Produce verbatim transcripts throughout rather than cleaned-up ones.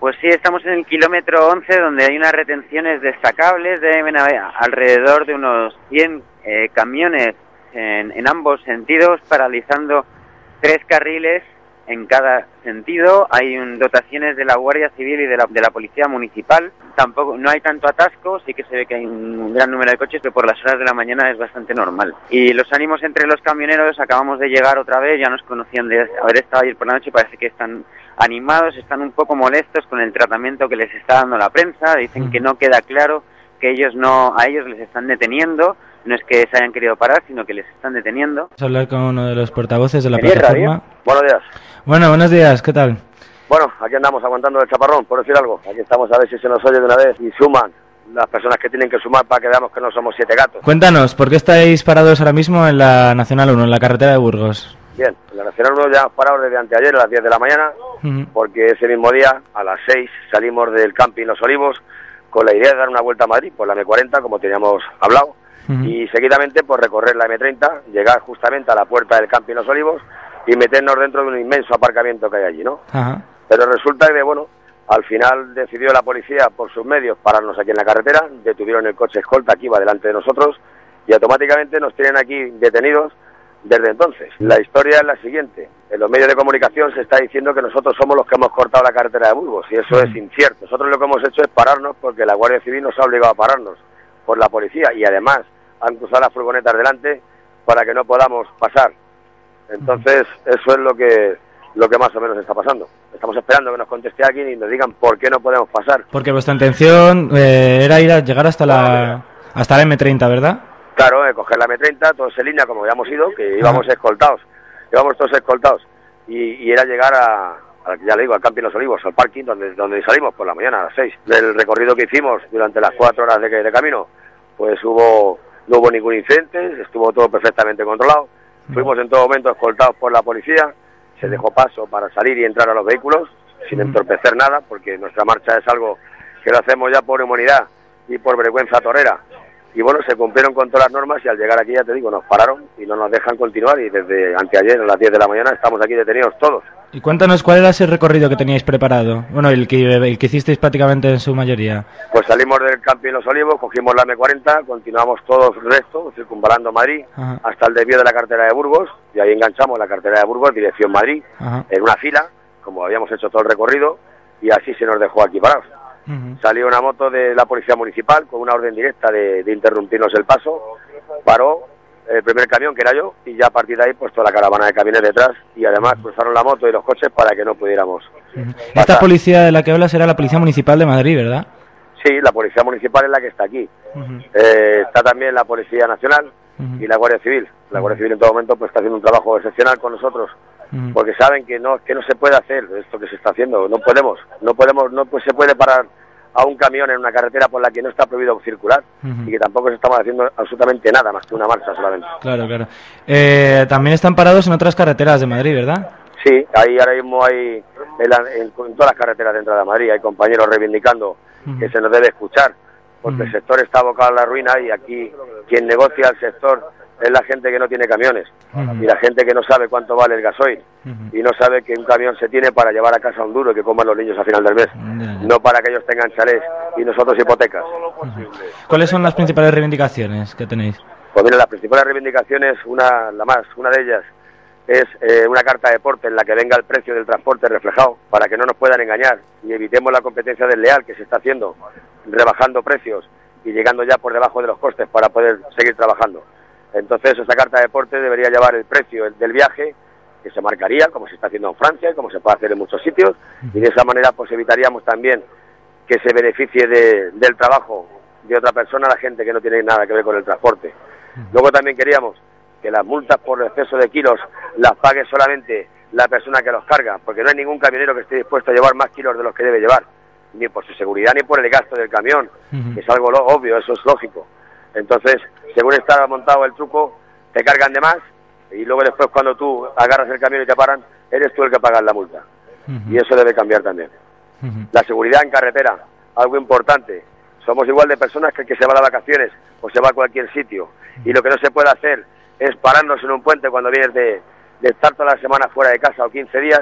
Pues sí, estamos en el kilómetro once, donde hay unas retenciones destacables, deben haber alrededor de unos cien eh, camiones en, en ambos sentidos, paralizando tres carriles en cada sentido. Hay un, dotaciones de la Guardia Civil y de la, de la Policía Municipal. Tampoco, no hay tanto atasco, sí que se ve que hay un gran número de coches, pero por las horas de la mañana es bastante normal. Y los ánimos entre los camioneros, acabamos de llegar otra vez, ya nos conocían de haber estado ayer por la noche, parece que están animados, están un poco molestos con el tratamiento que les está dando la prensa, dicen que no queda claro que ellos no, a ellos les están deteniendo, no es que se hayan querido parar, sino que les están deteniendo. Vamos a hablar con uno de los portavoces de la ¿Bien, plataforma. Radio? Buenos días. Bueno, buenos días, ¿qué tal? Bueno, aquí andamos aguantando el chaparrón, por decir algo. Aquí estamos a ver si se nos oye de una vez y suman las personas que tienen que sumar para que veamos que no somos siete gatos. Cuéntanos, ¿por qué estáis parados ahora mismo en la Nacional uno, en la carretera de Burgos? Bien, en la Nacional uno ya hemos parado desde anteayer a las diez de la mañana, uh-huh. porque ese mismo día, a las seis, salimos del camping Los Olivos con la idea de dar una vuelta a Madrid por la eme cuarenta, como teníamos hablado, uh-huh. y seguidamente por recorrer la eme treinta, llegar justamente a la puerta del camping Los Olivos y meternos dentro de un inmenso aparcamiento que hay allí, ¿no? Uh-huh. Pero resulta que, bueno, al final decidió la policía, por sus medios, pararnos aquí en la carretera, detuvieron el coche escolta que iba delante de nosotros y automáticamente nos tienen aquí detenidos desde entonces. La historia es la siguiente: en los medios de comunicación se está diciendo que nosotros somos los que hemos cortado la carretera de Burgos, y eso es incierto. Nosotros lo que hemos hecho es pararnos porque la Guardia Civil nos ha obligado a pararnos por la policía, y además han cruzado las furgonetas delante para que no podamos pasar. Entonces, eso es lo que lo que más o menos está pasando. Estamos esperando que nos conteste alguien y nos digan por qué no podemos pasar. Porque vuestra intención eh, era ir a llegar hasta la hasta la eme treinta, ¿verdad? Claro, eh, coger la eme treinta, todos en línea, como habíamos ido, que íbamos ah. escoltados, íbamos todos escoltados, y, y era llegar a, a, ya le digo, al Camping Los Olivos, al parking, donde donde salimos por la mañana a las seis. Del recorrido que hicimos durante las cuatro horas de, de camino, pues hubo no hubo ningún incidente, estuvo todo perfectamente controlado, mm. fuimos en todo momento escoltados por la policía, se dejó paso para salir y entrar a los vehículos, sin entorpecer nada, porque nuestra marcha es algo que lo hacemos ya por humanidad y por vergüenza torera. Y bueno, se cumplieron con todas las normas y al llegar aquí, ya te digo, nos pararon y no nos dejan continuar, y desde anteayer a las diez de la mañana estamos aquí detenidos todos. Y cuéntanos, ¿cuál era ese recorrido que teníais preparado? Bueno, el que, el que hicisteis prácticamente en su mayoría. Pues salimos del Camping Los Olivos, cogimos la eme cuarenta, continuamos todos el resto, circunvalando Madrid, Ajá. hasta el desvío de la carretera de Burgos, y ahí enganchamos la carretera de Burgos, dirección Madrid, Ajá. en una fila, como habíamos hecho todo el recorrido, y así se nos dejó aquí parados. Uh-huh. Salió una moto de la Policía Municipal con una orden directa de, de interrumpirnos el paso, paró el primer camión, que era yo, y ya a partir de ahí pues toda la caravana de camiones detrás, y además cruzaron la moto y los coches para que no pudiéramos uh-huh. Esta policía de la que hablas era la Policía Municipal de Madrid, ¿verdad? Sí, la Policía Municipal es la que está aquí. Uh-huh. eh, está también la Policía Nacional uh-huh. y la Guardia Civil. La Guardia Civil en todo momento pues está haciendo un trabajo excepcional con nosotros, uh-huh. porque saben que no que no se puede hacer esto que se está haciendo, no podemos, no podemos, no pues se puede parar a un camión en una carretera por la que no está prohibido circular, uh-huh. y que tampoco se estamos haciendo absolutamente nada más que una marcha solamente. Claro, claro. Eh, también están parados en otras carreteras de Madrid, ¿verdad? Sí, ahí ahora mismo hay, en, la, en, en todas las carreteras de entrada de Madrid, hay compañeros reivindicando uh-huh. que se nos debe escuchar, porque uh-huh. el sector está abocado a la ruina, y aquí quien negocia el sector es la gente que no tiene camiones, uh-huh. y la gente que no sabe cuánto vale el gasoil, uh-huh. y no sabe que un camión se tiene para llevar a casa un duro y que coman los niños a final del mes, uh-huh. no para que ellos tengan chalés y nosotros hipotecas. Uh-huh. ¿Cuáles son las principales reivindicaciones que tenéis? Pues mira, las principales reivindicaciones, una la más, una de ellas es eh, una carta de porte en la que venga el precio del transporte reflejado, para que no nos puedan engañar y evitemos la competencia desleal que se está haciendo, rebajando precios y llegando ya por debajo de los costes para poder seguir trabajando. Entonces, esa carta de porte debería llevar el precio del viaje, que se marcaría, como se está haciendo en Francia y como se puede hacer en muchos sitios, y de esa manera pues evitaríamos también que se beneficie de, del trabajo de otra persona la gente que no tiene nada que ver con el transporte. Luego también queríamos que las multas por exceso de kilos las pague solamente la persona que los carga, porque no hay ningún camionero que esté dispuesto a llevar más kilos de los que debe llevar, ni por su seguridad ni por el gasto del camión, uh-huh. que es algo lo, obvio, eso es lógico. Entonces, según está montado el truco, te cargan de más, y luego después cuando tú agarras el camión y te paran, eres tú el que pagas la multa. Uh-huh. Y eso debe cambiar también. Uh-huh. La seguridad en carretera, algo importante. Somos igual de personas que el que se va de vacaciones o se va a cualquier sitio. Uh-huh. Y lo que no se puede hacer es pararnos en un puente cuando vienes de, de estar toda la semana fuera de casa o quince días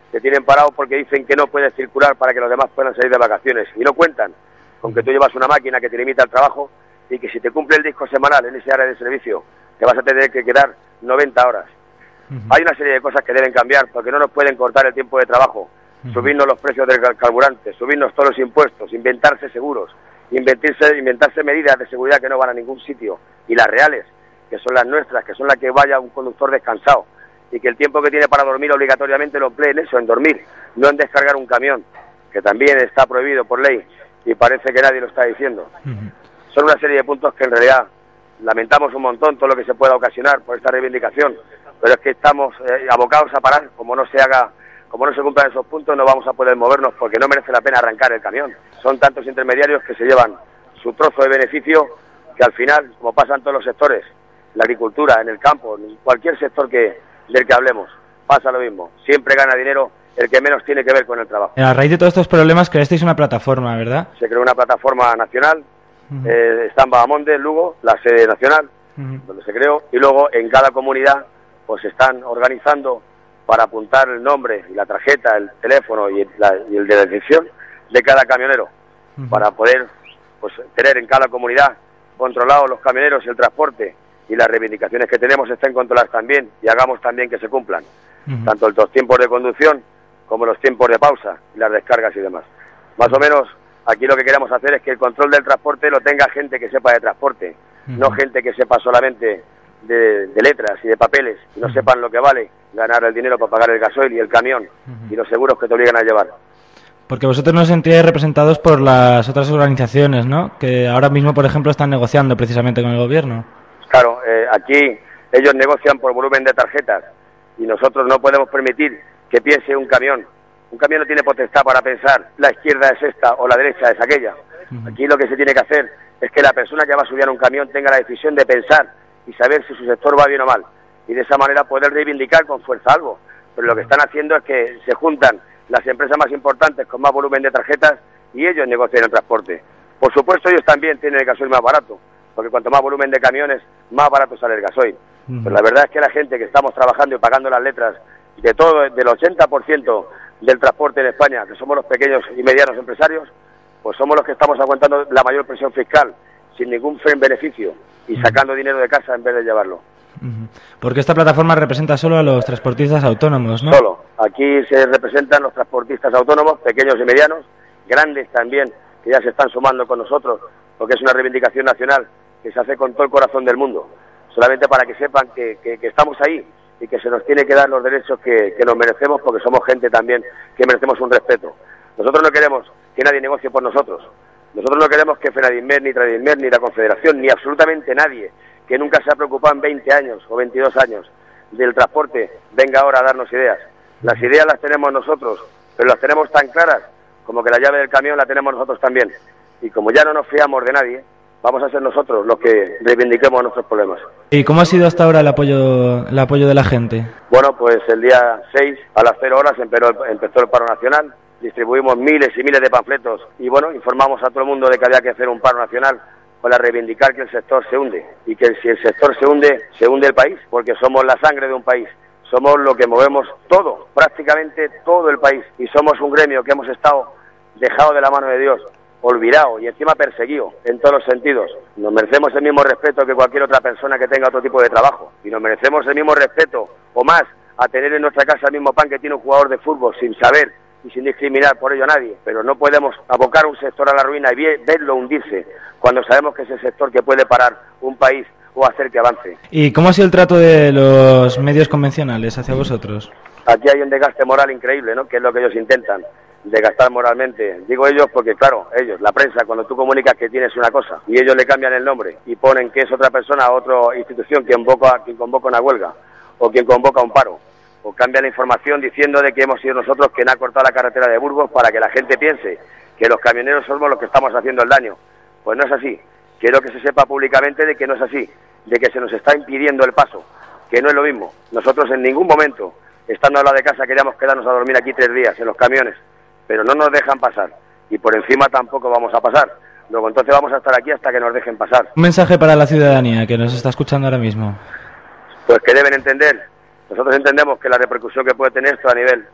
te tienen parado porque dicen que no puedes circular para que los demás puedan salir de vacaciones. Y no cuentan con que tú llevas una máquina que te limita el trabajo y que si te cumple el disco semanal en ese área de servicio, te vas a tener que quedar noventa horas. Uh-huh. Hay una serie de cosas que deben cambiar porque no nos pueden cortar el tiempo de trabajo, uh-huh. subirnos los precios del carburante, subirnos todos los impuestos, inventarse seguros, inventarse, inventarse medidas de seguridad que no van a ningún sitio, y las reales, que son las nuestras, que son las que vaya un conductor descansado y que el tiempo que tiene para dormir obligatoriamente lo emplee en eso, en dormir, no en descargar un camión, que también está prohibido por ley y parece que nadie lo está diciendo. Uh-huh. Son una serie de puntos que en realidad lamentamos un montón todo lo que se pueda ocasionar por esta reivindicación, pero es que estamos eh, abocados a parar. Como no se haga, como no se cumplan esos puntos, no vamos a poder movernos porque no merece la pena arrancar el camión. Son tantos intermediarios que se llevan su trozo de beneficio que al final, como pasa en todos los sectores, la agricultura, en el campo, en cualquier sector que del que hablemos, pasa lo mismo. Siempre gana dinero el que menos tiene que ver con el trabajo. A raíz de todos estos problemas creasteis una plataforma, ¿verdad? Se creó una plataforma nacional, uh-huh. eh, está en Bahamonde, en Lugo, la sede nacional, uh-huh. donde se creó, y luego en cada comunidad pues se están organizando para apuntar el nombre y la tarjeta, el teléfono y el, la, y el de la dirección de cada camionero, uh-huh. para poder pues tener en cada comunidad controlados los camioneros y el transporte, y las reivindicaciones que tenemos estén controladas también y hagamos también que se cumplan, uh-huh. tanto los tiempos de conducción como los tiempos de pausa y las descargas y demás. Más o menos aquí lo que queremos hacer es que el control del transporte lo tenga gente que sepa de transporte, uh-huh. no gente que sepa solamente de, de letras y de papeles y no uh-huh. sepan lo que vale ganar el dinero para pagar el gasoil y el camión uh-huh. y los seguros que te obligan a llevar. Porque vosotros no os sentíais representados por las otras organizaciones, ¿no? Que ahora mismo, por ejemplo, están negociando precisamente con el gobierno. Claro, eh, aquí ellos negocian por volumen de tarjetas y nosotros no podemos permitir que piense un camión. Un camión no tiene potestad para pensar la izquierda es esta o la derecha es aquella. Uh-huh. Aquí lo que se tiene que hacer es que la persona que va a subir a un camión tenga la decisión de pensar y saber si su sector va bien o mal. Y de esa manera poder reivindicar con fuerza algo. Pero lo que están haciendo es que se juntan las empresas más importantes con más volumen de tarjetas y ellos negocian el transporte. Por supuesto, ellos también tienen el gasoil más barato, porque cuanto más volumen de camiones, más barato sale el gasoil. Uh-huh. Pero la verdad es que la gente que estamos trabajando y pagando las letras de todo, del ochenta por ciento del transporte en España, que somos los pequeños y medianos empresarios, pues somos los que estamos aguantando la mayor presión fiscal, sin ningún beneficio, y sacando uh-huh. dinero de casa en vez de llevarlo. Uh-huh. Porque esta plataforma representa solo a los transportistas autónomos, ¿no? Solo. Aquí se representan los transportistas autónomos, pequeños y medianos, grandes también, que ya se están sumando con nosotros, porque es una reivindicación nacional que se hace con todo el corazón del mundo, solamente para que sepan que, que, que estamos ahí y que se nos tiene que dar los derechos que, que nos merecemos, porque somos gente también que merecemos un respeto. Nosotros no queremos que nadie negocie por nosotros, nosotros no queremos que Fenadismer, ni Tradismer, ni la Confederación, ni absolutamente nadie que nunca se ha preocupado en veinte años o veintidós años del transporte venga ahora a darnos ideas. Las ideas las tenemos nosotros, pero las tenemos tan claras como que la llave del camión la tenemos nosotros también. Y como ya no nos fiamos de nadie, vamos a ser nosotros los que reivindiquemos nuestros problemas. ¿Y cómo ha sido hasta ahora el apoyo el apoyo de la gente? Bueno, pues el día seis a las cero horas empezó el, empezó el paro nacional, distribuimos miles y miles de panfletos y bueno, informamos a todo el mundo de que había que hacer un paro nacional para reivindicar que el sector se hunde y que si el sector se hunde, se hunde el país, porque somos la sangre de un país. Somos lo que movemos todo, prácticamente todo el país, y somos un gremio que hemos estado dejado de la mano de Dios, olvidado y encima perseguido en todos los sentidos. Nos merecemos el mismo respeto que cualquier otra persona que tenga otro tipo de trabajo, y nos merecemos el mismo respeto o más a tener en nuestra casa el mismo pan que tiene un jugador de fútbol sin saber y sin discriminar por ello a nadie. Pero no podemos abocar un sector a la ruina y verlo hundirse cuando sabemos que es el sector que puede parar un país o hacer que avance. ¿Y cómo ha sido el trato de los medios convencionales hacia vosotros? Aquí hay un desgaste moral increíble, ¿no? Que es lo que ellos intentan, desgastar moralmente. Digo ellos porque, claro, ellos, la prensa, cuando tú comunicas que tienes una cosa y ellos le cambian el nombre y ponen que es otra persona, otra institución quien convoca, quien convoca una huelga o quien convoca un paro, o cambia la información diciendo de que hemos sido nosotros quien ha cortado la carretera de Burgos para que la gente piense que los camioneros somos los que estamos haciendo el daño. Pues no es así. Quiero que se sepa públicamente de que no es así, de que se nos está impidiendo el paso, que no es lo mismo. Nosotros en ningún momento, estando a la de casa, queríamos quedarnos a dormir aquí tres días en los camiones, pero no nos dejan pasar, y por encima tampoco vamos a pasar. Luego entonces vamos a estar aquí hasta que nos dejen pasar. Un mensaje para la ciudadanía que nos está escuchando ahora mismo. Pues que deben entender, nosotros entendemos que la repercusión que puede tener esto a nivel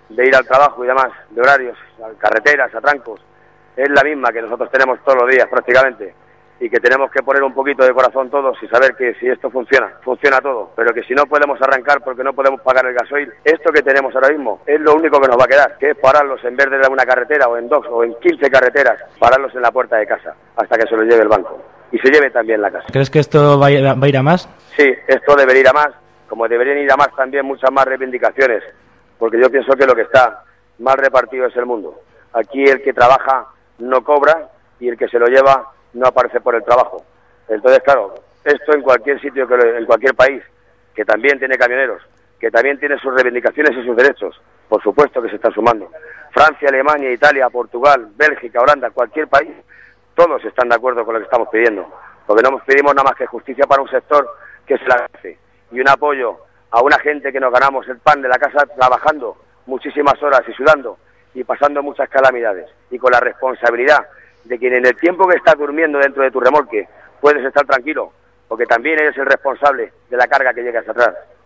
de ir al trabajo y demás, de horarios, carreteras, atrancos, es la misma que nosotros tenemos todos los días prácticamente, y que tenemos que poner un poquito de corazón todos y saber que si esto funciona, funciona todo, pero que si no podemos arrancar porque no podemos pagar el gasoil, esto que tenemos ahora mismo es lo único que nos va a quedar, que es pararlos en vez de en una carretera o en dos o en quince carreteras, pararlos en la puerta de casa hasta que se los lleve el banco y se lleve también la casa. ¿Crees que esto va a ir a, va a, ir a más? Sí, esto debería ir a más, como deberían ir a más también muchas más reivindicaciones, porque yo pienso que lo que está mal repartido es el mundo. Aquí el que trabaja no cobra y el que se lo lleva no aparece por el trabajo. Entonces, claro, esto en cualquier sitio, que en cualquier país, que también tiene camioneros, que también tiene sus reivindicaciones y sus derechos, por supuesto que se están sumando. Francia, Alemania, Italia, Portugal, Bélgica, Holanda, cualquier país, todos están de acuerdo con lo que estamos pidiendo, porque no pedimos nada más que justicia para un sector que se la hace y un apoyo a una gente que nos ganamos el pan de la casa trabajando muchísimas horas y sudando y pasando muchas calamidades, y con la responsabilidad de que en el tiempo que estás durmiendo dentro de tu remolque puedes estar tranquilo, porque también eres el responsable de la carga que llegas atrás.